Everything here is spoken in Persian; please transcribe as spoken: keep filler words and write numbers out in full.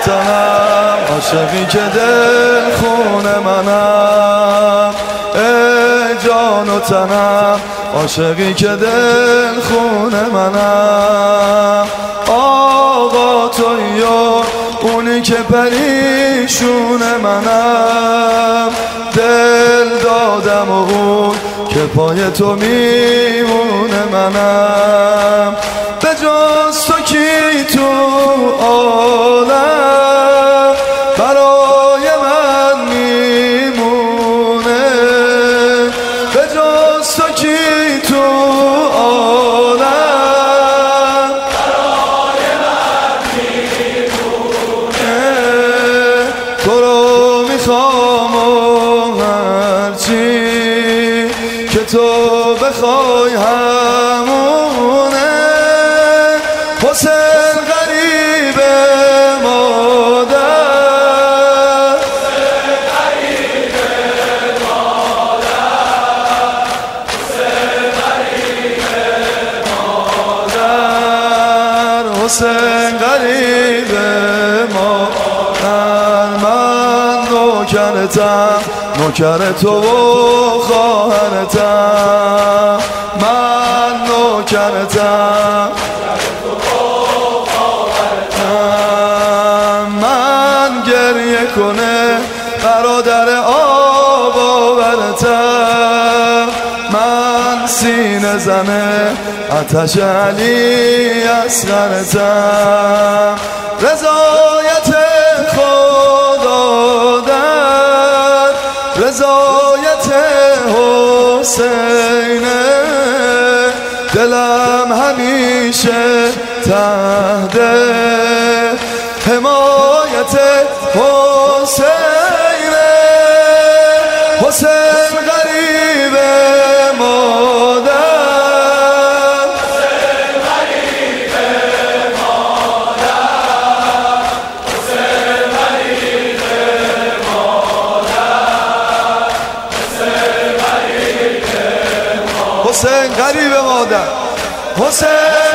وطنم، عاشقی که دل خون منم. ای جان و تنم، عاشقی که دل خون منم. آقا تویی و اونی که پریشون منم. دل دادم و اون که پای تو میمونه منم. به جز تو کی تو عالم برای من میمونه؟ به جز تو کی تو عالم برای من میمونه؟ تو رو میخوام و هرچی که تو بخوای همونه. حسین غریب مادر، حسین غریب مادر، حسین غریب مادر، حسین غریب مادر. من نوکرتم، نوکر تو و خواهرتم. من نوکرتم، من گریه کنه برادر آب آورتم. من سینه زنه آتش علی اصغرتم. رضایت خدا در رضایت حسینه. دلم همیشه تحت حمایت حسینه. حسین غریب مادر، حسین غریب مادر، حسین غریب مادر، حسین غریب مادر، حسین غریب مادر، حسین